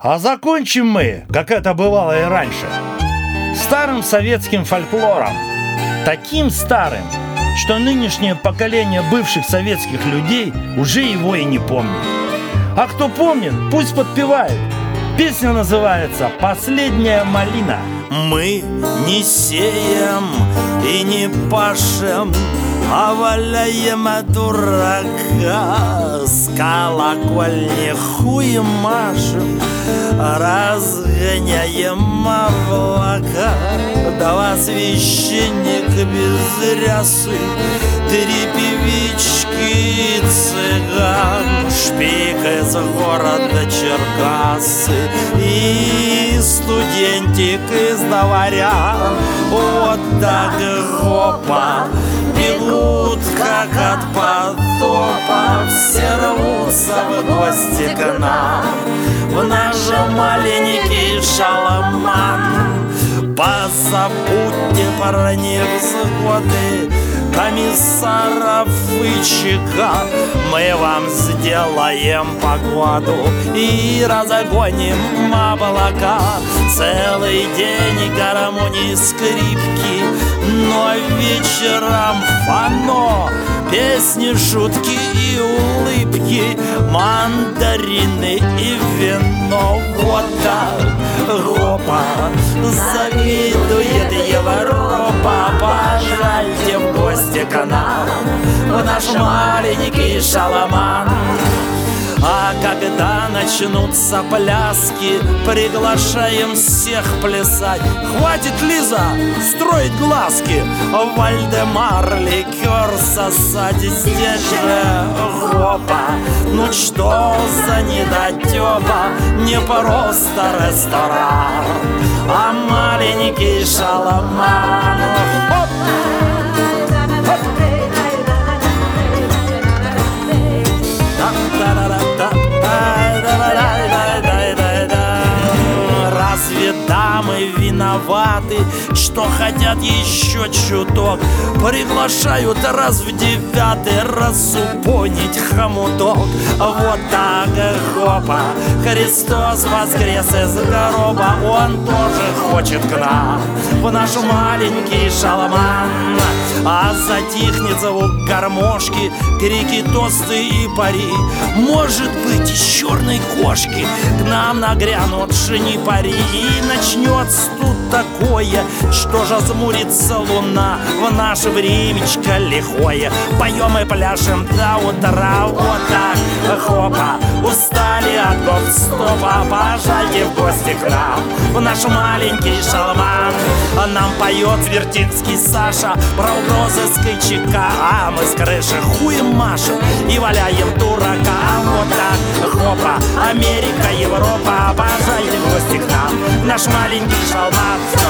А закончим мы, как это бывало и раньше, старым советским фольклором. Таким старым, что нынешнее поколение бывших советских людей уже его и не помнит. А кто помнит, пусть подпевает. Песня называется «Последняя малина». Мы не сеем и не пашем, а валяем дурака. С колокольни хуем машем, разгоняем облака. Два священника без рясы, три певички и цыган, шпик из города Черкассы и студентик из дворян. Вот так хопа бегут, как от потопа, все рвутся в гости к нам в наш маленький шаломан. Позабудьте про невзгоды комиссара Фычика, мы вам сделаем погоду и разгоним облака. Целый день гармонии, скрипки, но вечером фано, песни, шутки и улыбки, мандарины и вино. Вот так, хопа, завидует Европа. Пожалуйте в гости к нам в наш маленький шаломан. А когда начнутся пляски, приглашаем всех плясать. Хватит, Лиза, строить глазки, Вальдемар ликер сосать. Здесь же хопа, ну что за недотёпа, не просто ресторан, а маленький шаломан. Хоп! Разве дамы виноваты, что хотят еще чуток? Приглашают раз в 9 рассупонить хомуток. Вот так, хопа, Христос воскрес из гроба, Он тоже хочет к нам в наш маленький шаломан. А затихнет звук гармошки, крики, тосты и пари. Может быть, из черной кошки к нам нагрянут шнипари. И начнется тут такое, что же змурится луна в наше времечко лихое. Поем и пляшем до утра. Вот так, хопа, устали от гоп-стопа, пожалуйте в гости к нам в наш маленький шаломан. Нам поет Вертинский Саша про угрозы скачка, а мы с крыши хуем машем и валяем дурака. Вот так, хопа, Америка, Европа, пожалуйте в гости к нам наш маленький шаломан.